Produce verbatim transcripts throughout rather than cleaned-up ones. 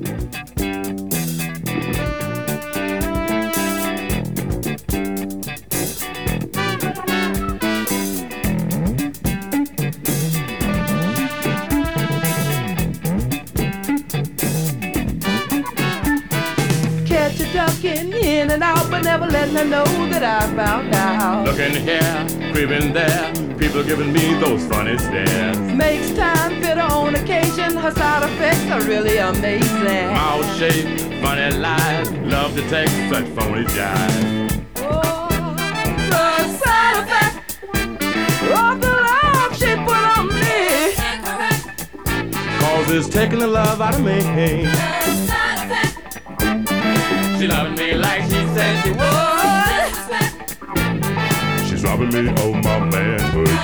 Catch you ducking in and out, but never letting her know that I found out. Looking here, creeping there, people giving me those funny stares. Makes time fit her on occasion, her side effects are really amazing. Mouth shape, funny lies, love to take such phony jive. Oh, the side effect of the love she put on me Causes taking the love out of me. She loving me like she said she would. She's robbing me of my manhood.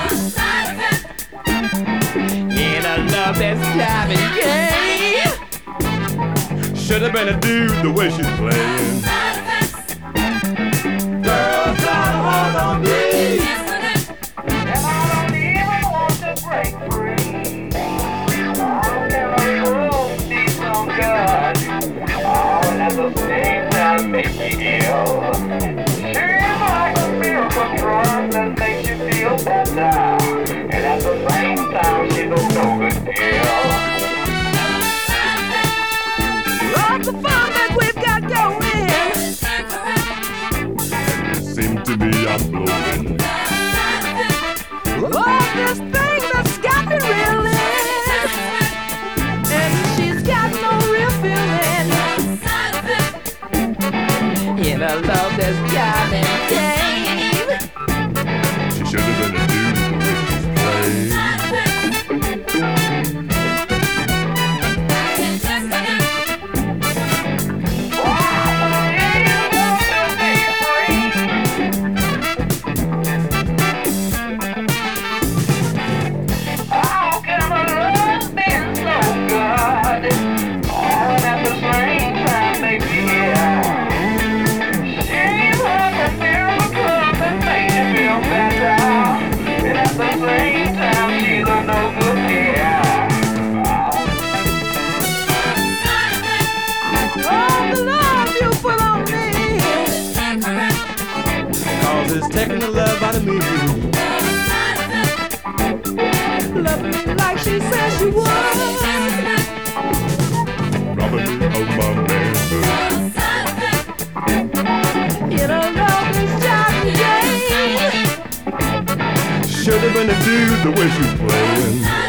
In a love that's driving gay. Should have been a dude the way she's playing. Girl, try to hold on me, And I don't even want to break free. I don't ever prove she's so good. All at the same time make me ill. She's like a miracle drug that makes you feel better. And at the same time she's a no good deal. lots of fun that we've got going. It seems to me I'm blowing. Oh, this thing that's got me reeling, and she's got no real feeling. In a love that's driving game. She should have been a dude the way she's playing. How can my love be so good? All at the same time make me ill. She's like a miracle that makes you feel better. And at the same time she's a no good deal. Oh, the love you put on me Causes taking the love out of me. love me like she said she would. Robbing me of my manhood. In a love that's driving game. Should have been a dude the way she's playing.